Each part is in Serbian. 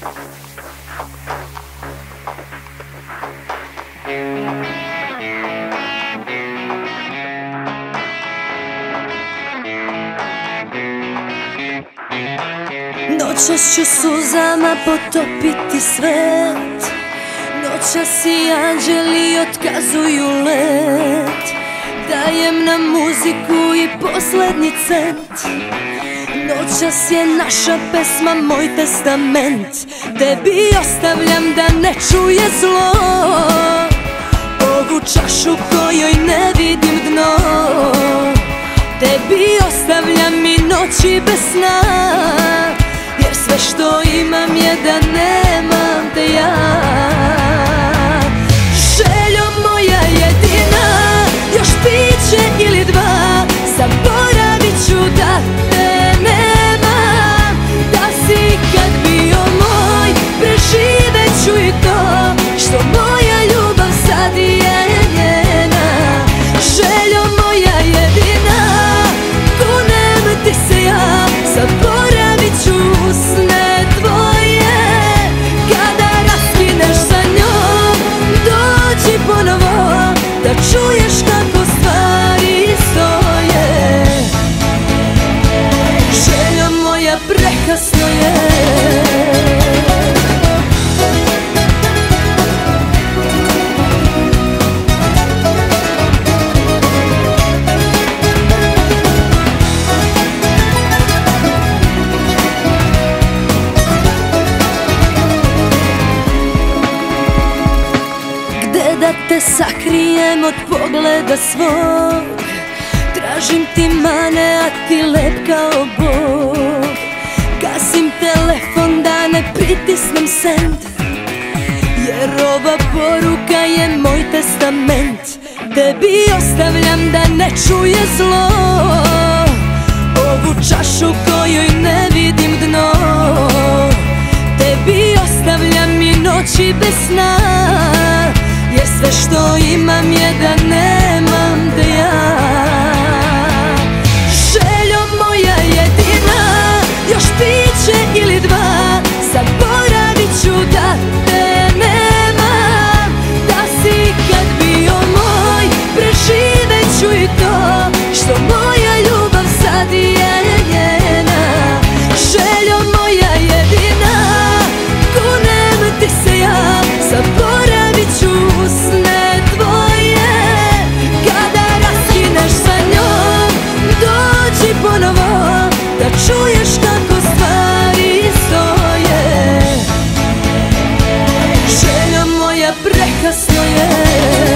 Noćas ću suzama potopiti svet, noćas i anđeli otkazuju let. Dajem na muziku i poslednji cent, noćas je naša pesma moj testament. Tebi ostavljam da ne čuje zlo ovu čašu kojoj ne vidim dno. Tebi ostavljam i noći bez sna, jer sve što imam je da nemam te ja. Željo moja jedina, još piće ili dva, zaboravit ću da te nemam. Da si kad bio moj, preživet ću i to, što moja ljubav sad je njena. Željo moja jedina, kunem ti se ja, zaboravit ću usne tvoje. Kada raskineš sa njom, dođi ponovo, da čuješ kako stvari stoje. Želja moja, prekasno je. Da te sakrijem od pogleda svog, tražim ti mane, a ti lep kao Bog. Gasim telefon da ne pritisnem send, jer ova poruka je moj testament. Tebi ostavljam da ne čuje zlo ovu čašu kojoj ne vidim dno. Tebi ostavljam i noći bez sna, jer sve što imam je da nemam te ja. Željo moja jedina, još piće ili dva, zaboravit ću da te nemam. Da si kad bio moj, preživet ću i to, što moja ljubav sad je njena. Željo moja jedina, kunem ti se ja, zaboravit ću usne tvoje. Kada raskineš sa njom, dođi ponovo, da čuješ kako stvari stoje. Želja moja, prekasno je.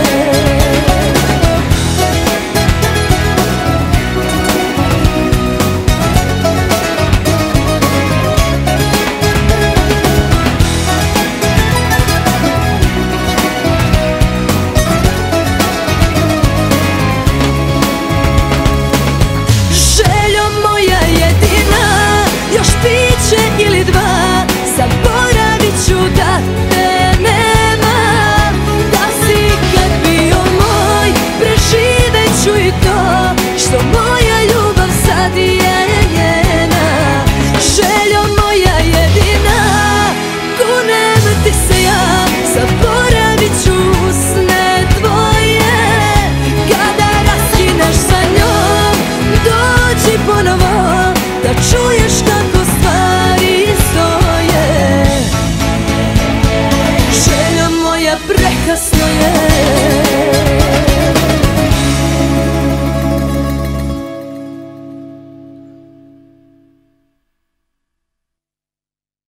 Ili dva, zaboravit ću da te nemam. Da si kad bio moj, preživet ću i to, što moja ljubav sad je njena. Željo moja jedina, kunem ti se ja, zaboravit ću usne tvoje. Kada raskineš sa njom, dođi ponovo, da čuješ kako stvari stoje. Želja moja, prekasno